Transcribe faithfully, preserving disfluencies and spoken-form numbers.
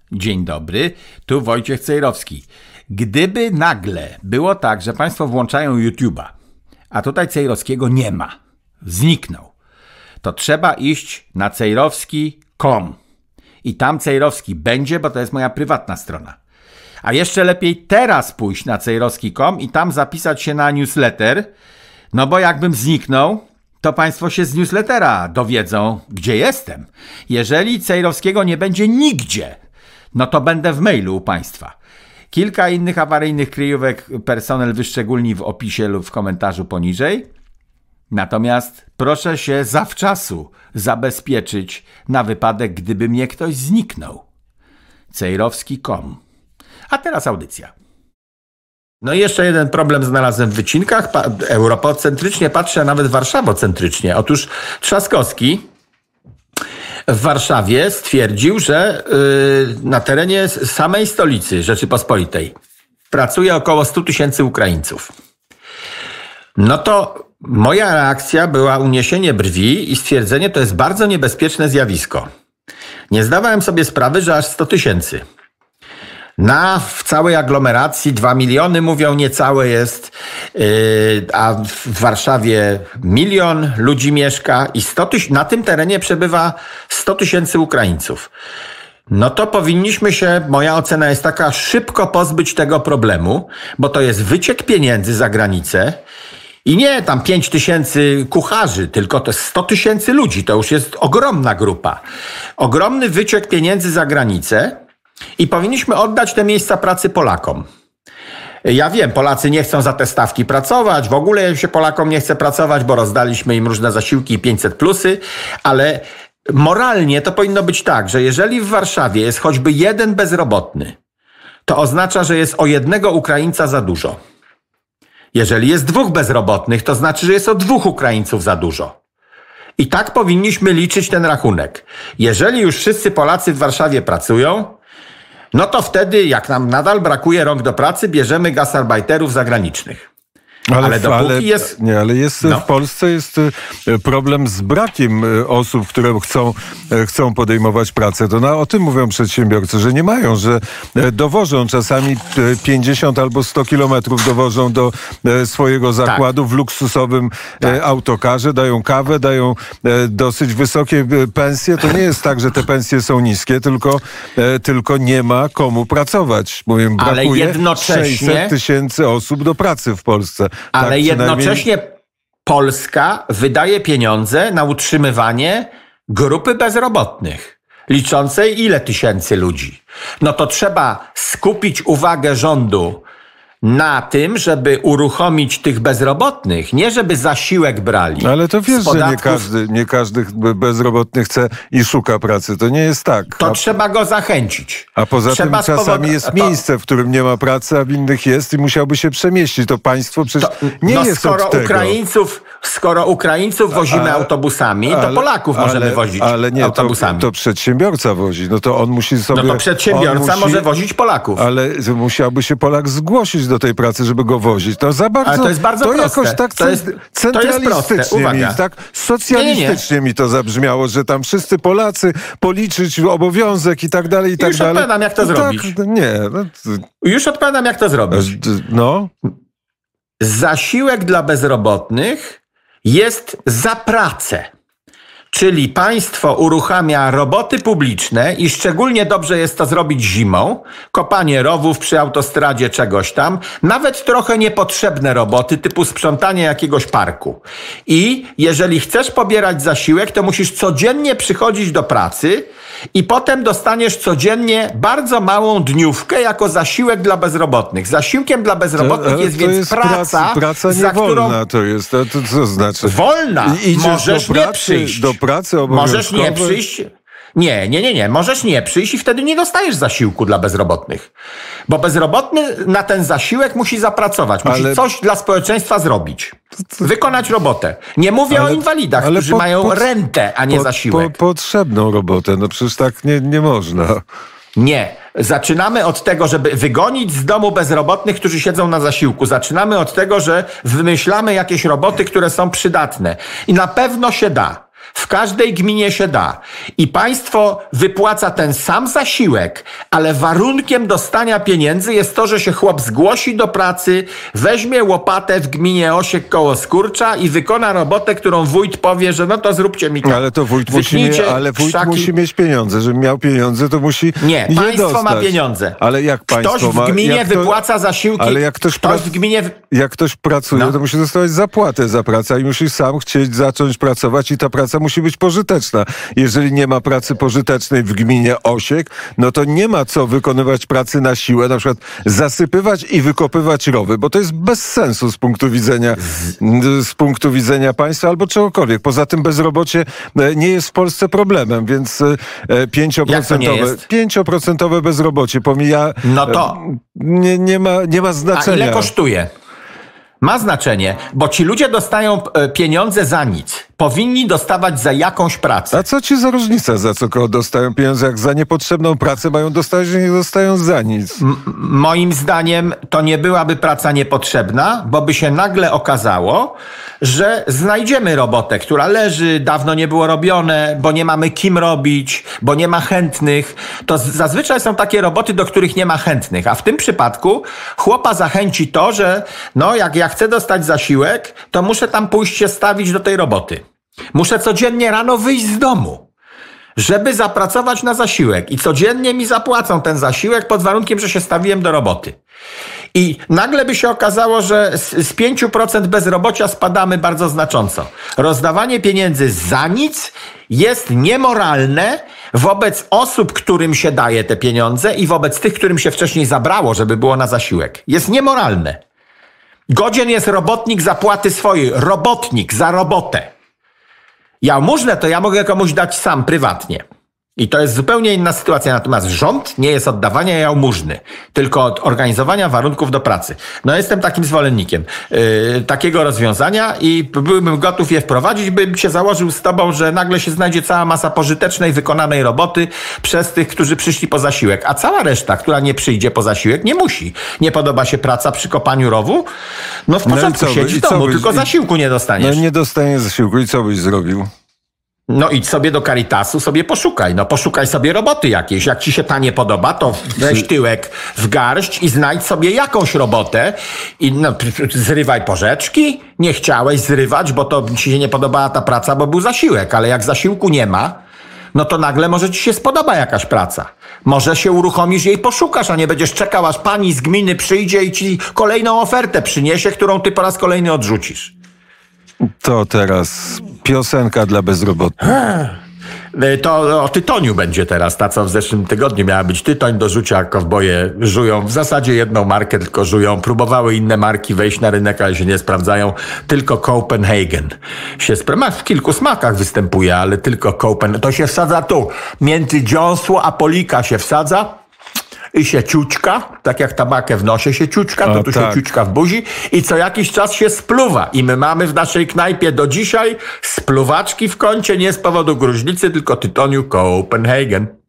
Dzień dobry, tu Wojciech Cejrowski. Gdyby nagle było tak, że Państwo włączają YouTube'a, a tutaj Cejrowskiego nie ma, zniknął, to trzeba iść na cejrowski kropka com i tam Cejrowski będzie, bo to jest moja prywatna strona. A jeszcze lepiej teraz pójść na cejrowski kropka com i tam zapisać się na newsletter, no bo jakbym zniknął, to Państwo się z newslettera dowiedzą, gdzie jestem. Jeżeli Cejrowskiego nie będzie nigdzie, no to będę w mailu u Państwa. Kilka innych awaryjnych kryjówek personel wyszczególni w opisie lub w komentarzu poniżej. Natomiast proszę się zawczasu zabezpieczyć na wypadek, gdyby mnie ktoś zniknął. cejrowski kropka com. A teraz audycja. No i jeszcze jeden problem znalazłem w wycinkach. Pa- europocentrycznie patrzę, a nawet warszawocentrycznie. Otóż Trzaskowski w Warszawie stwierdził, że yy, na terenie samej stolicy Rzeczypospolitej pracuje około sto tysięcy Ukraińców. No to moja reakcja była uniesienie brwi i stwierdzenie, to jest bardzo niebezpieczne zjawisko. Nie zdawałem sobie sprawy, że aż sto tysięcy. Na w całej aglomeracji dwa miliony, mówią, niecałe jest, yy, a w Warszawie milion ludzi mieszka i sto tyś- na tym terenie przebywa sto tysięcy Ukraińców. No to powinniśmy się, moja ocena jest taka, szybko pozbyć tego problemu, bo to jest wyciek pieniędzy za granicę i nie tam pięć tysięcy kucharzy, tylko to sto tysięcy ludzi, to już jest ogromna grupa. Ogromny wyciek pieniędzy za granicę. I powinniśmy oddać te miejsca pracy Polakom. Ja wiem, Polacy nie chcą za te stawki pracować, w ogóle się Polakom nie chce pracować, bo rozdaliśmy im różne zasiłki i pięćset plusy, ale moralnie to powinno być tak, że jeżeli w Warszawie jest choćby jeden bezrobotny, to oznacza, że jest o jednego Ukraińca za dużo. Jeżeli jest dwóch bezrobotnych, to znaczy, że jest o dwóch Ukraińców za dużo. I tak powinniśmy liczyć ten rachunek. Jeżeli już wszyscy Polacy w Warszawie pracują, no to wtedy, jak nam nadal brakuje rąk do pracy, bierzemy gasarbajterów zagranicznych. Ale, ale dopóki ale, jest... Nie, ale jest no. w Polsce jest problem z brakiem osób, które chcą, chcą podejmować pracę. To na, o tym mówią przedsiębiorcy, że nie mają, że dowożą czasami pięćdziesiąt albo sto kilometrów dowożą do swojego zakładu tak. w luksusowym tak. autokarze, dają kawę, dają dosyć wysokie pensje. To nie jest tak, że te pensje są niskie, tylko, tylko nie ma komu pracować. Mówię, brakuje ale jednocześnie... sześćset tysięcy osób do pracy w Polsce. Ale tak, jednocześnie Polska wydaje pieniądze na utrzymywanie grupy bezrobotnych, liczącej ile tysięcy ludzi. No to trzeba skupić uwagę rządu na tym, żeby uruchomić tych bezrobotnych, nie żeby zasiłek brali. Ale to wiesz, podatków... że nie każdy, nie każdy bezrobotny chce i szuka pracy. To nie jest tak. To a... trzeba go zachęcić. A poza trzeba tym czasami spowod... jest miejsce, w którym nie ma pracy, a w innych jest i musiałby się przemieścić. To państwo przecież to, nie no jest skoro od tego. Ukraińców, skoro Ukraińców wozimy a, autobusami, to ale, Polaków możemy ale, wozić ale nie, autobusami. To, to przedsiębiorca wozi. No to on musi sobie... No to przedsiębiorca musi, może wozić Polaków. Ale musiałby się Polak zgłosić do tej pracy, żeby go wozić. To za bardzo, ale to jest bardzo to proste. jakoś tak to jest, centralistycznie to mi, tak socjalistycznie nie, nie. mi to zabrzmiało, że tam wszyscy Polacy policzyć obowiązek i tak dalej, i tak Już dalej. Już odpowiadam, jak to no zrobić. Tak, nie. No, Już odpowiadam, jak to zrobić. No. Zasiłek dla bezrobotnych jest za pracę. Czyli państwo uruchamia roboty publiczne i szczególnie dobrze jest to zrobić zimą, kopanie rowów przy autostradzie, czegoś tam, nawet trochę niepotrzebne roboty typu sprzątanie jakiegoś parku. I jeżeli chcesz pobierać zasiłek, to musisz codziennie przychodzić do pracy i potem dostaniesz codziennie bardzo małą dniówkę jako zasiłek dla bezrobotnych. Zasiłkiem dla bezrobotnych to, jest to więc jest praca, praca, praca za niewolna którą... to jest. To, to co znaczy? Wolna. Idziesz możesz do pracy, nie przyjść. Do pracy obowiązkowej. Możesz nie przyjść. Nie, nie, nie, nie. Możesz nie przyjść i wtedy nie dostajesz zasiłku dla bezrobotnych. Bo bezrobotny na ten zasiłek musi zapracować. Musi ale... coś dla społeczeństwa zrobić. Wykonać robotę. Nie mówię ale... o inwalidach, ale którzy po, mają po, rentę, a nie po, zasiłek. Po, potrzebną robotę. No przecież tak nie, nie można. Nie. Zaczynamy od tego, żeby wygonić z domu bezrobotnych, którzy siedzą na zasiłku. Zaczynamy od tego, że wymyślamy jakieś roboty, które są przydatne. I na pewno się da. W każdej gminie się da. I państwo wypłaca ten sam zasiłek, ale warunkiem dostania pieniędzy jest to, że się chłop zgłosi do pracy, weźmie łopatę w gminie Osiek koło Skurcza i wykona robotę, którą wójt powie, że no to zróbcie mi to. Ale to wójt, musi, mie- ale wójt musi mieć pieniądze. Żeby miał pieniądze, to musi Nie, je państwo dostać. ma pieniądze. Ale jak państwo ktoś w ma... gminie jak to, wypłaca zasiłki. Ale jak ktoś, ktoś pra- w gminie... jak ktoś pracuje, no. to musi dostawać zapłatę za pracę i musi sam chcieć zacząć pracować i ta praca musi być pożyteczna. Jeżeli nie ma pracy pożytecznej w gminie Osiek, no to nie ma co wykonywać pracy na siłę, na przykład zasypywać i wykopywać rowy, bo to jest bez sensu z punktu widzenia z punktu widzenia państwa albo czegokolwiek. Poza tym bezrobocie nie jest w Polsce problemem, więc pięcioprocentowe bezrobocie pomija... No to... Nie, nie, ma, nie ma znaczenia. A ile kosztuje? Ma znaczenie, bo ci ludzie dostają pieniądze za nic. Powinni dostawać za jakąś pracę. A co ci za różnica, za co dostają pieniądze? Jak za niepotrzebną pracę mają dostać, że nie dostają za nic. M- moim zdaniem to nie byłaby praca niepotrzebna, bo by się nagle okazało, że znajdziemy robotę, która leży, dawno nie było robione, bo nie mamy kim robić, bo nie ma chętnych. To z- zazwyczaj są takie roboty, do których nie ma chętnych, a w tym przypadku chłopa zachęci to, że no jak ja chcę dostać zasiłek, to muszę tam pójść się stawić do tej roboty. Muszę codziennie rano wyjść z domu, żeby zapracować na zasiłek i codziennie mi zapłacą ten zasiłek pod warunkiem, że się stawiłem do roboty. I nagle by się okazało, że z, z pięć procent bezrobocia spadamy bardzo znacząco. Rozdawanie pieniędzy za nic jest niemoralne wobec osób, którym się daje te pieniądze i wobec tych, którym się wcześniej zabrało, żeby było na zasiłek. Jest niemoralne. Godzien jest robotnik zapłaty swojej. Robotnik za robotę. Jałmużnę to ja mogę komuś dać sam, prywatnie. I to jest zupełnie inna sytuacja. Natomiast rząd nie jest oddawania jałmużny, tylko od organizowania warunków do pracy. No jestem takim zwolennikiem yy, takiego rozwiązania i byłbym gotów je wprowadzić, bym się założył z tobą, że nagle się znajdzie cała masa pożytecznej, wykonanej roboty przez tych, którzy przyszli po zasiłek. A cała reszta, która nie przyjdzie po zasiłek, nie musi. Nie podoba się praca przy kopaniu rowu? No w porządku, no siedź w domu, byś, tylko zasiłku nie dostaniesz. No nie dostaniesz zasiłku i co byś zrobił? No idź sobie do Caritasu, sobie poszukaj. No poszukaj sobie roboty jakiejś. Jak ci się ta nie podoba, to weź tyłek w garść i znajdź sobie jakąś robotę i no, zrywaj porzeczki. Nie chciałeś zrywać, bo to ci się nie podobała ta praca, bo był zasiłek. Ale jak zasiłku nie ma, no to nagle może ci się spodoba jakaś praca. Może się uruchomisz i jej poszukasz, a nie będziesz czekał, aż pani z gminy przyjdzie i ci kolejną ofertę przyniesie, którą ty po raz kolejny odrzucisz. To teraz piosenka dla bezrobotnych. To o tytoniu będzie teraz, ta co w zeszłym tygodniu miała być tytoń do rzucia, kowboje żują w zasadzie jedną markę tylko żują. Próbowały inne marki wejść na rynek, ale się nie sprawdzają. Tylko Copenhagen się sprawdza. W kilku smakach występuje, ale tylko Copenhagen. To się wsadza tu. Między dziąsło a polika się wsadza. I się ciućka, tak jak tabakę w nosie się ciućka, to o, tu tak. się ciućka w buzi i co jakiś czas się spluwa. I my mamy w naszej knajpie do dzisiaj spluwaczki w kącie nie z powodu gruźlicy, tylko tytoniu Copenhagen.